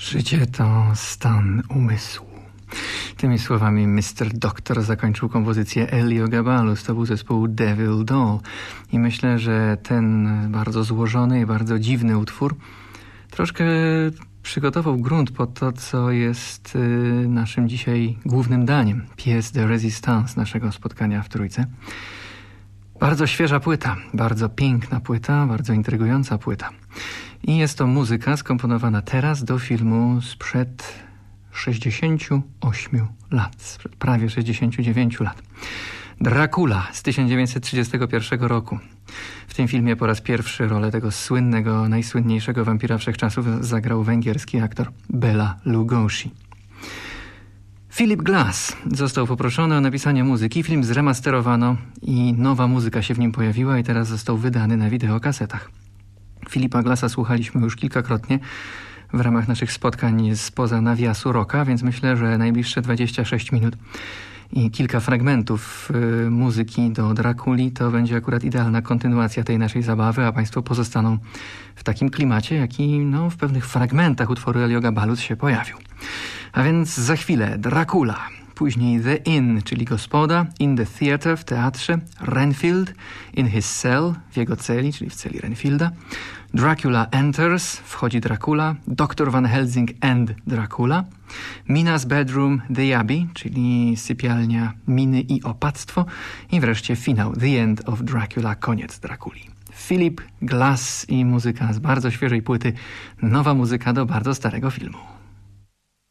Życie to stan umysłu. Tymi słowami Mr. Doctor zakończył kompozycję Heliogabalus. To był zespół Devil Doll. I myślę, że ten bardzo złożony i bardzo dziwny utwór troszkę przygotował grunt pod to, co jest naszym dzisiaj głównym daniem. Pièce de résistance naszego spotkania w Trójce. Bardzo świeża płyta, bardzo piękna płyta, bardzo intrygująca płyta. I jest to muzyka skomponowana teraz do filmu sprzed 68 lat, sprzed prawie 69 lat. Dracula z 1931 roku. W tym filmie po raz pierwszy rolę tego słynnego, najsłynniejszego wampira wszechczasów zagrał węgierski aktor Bela Lugosi. Philip Glass został poproszony o napisanie muzyki. Film zremasterowano i nowa muzyka się w nim pojawiła i teraz został wydany na wideokasetach. Philipa Glassa słuchaliśmy już kilkakrotnie w ramach naszych spotkań spoza nawiasu rocka, więc myślę, że najbliższe 26 minut i kilka fragmentów muzyki do Drakuli to będzie akurat idealna kontynuacja tej naszej zabawy, a Państwo pozostaną w takim klimacie, jaki w pewnych fragmentach utworu Heliogabalus się pojawił. A więc za chwilę Dracula, później The Inn, czyli gospoda, In the Theatre, w teatrze, Renfield, In his cell, w jego celi, czyli w celi Renfielda, Dracula Enters, wchodzi Dracula, Dr. Van Helsing and Dracula, Mina's Bedroom, The Abbey, czyli sypialnia Miny i opactwo i wreszcie finał, The End of Dracula, koniec Drakuli. Philip Glass i muzyka z bardzo świeżej płyty, nowa muzyka do bardzo starego filmu.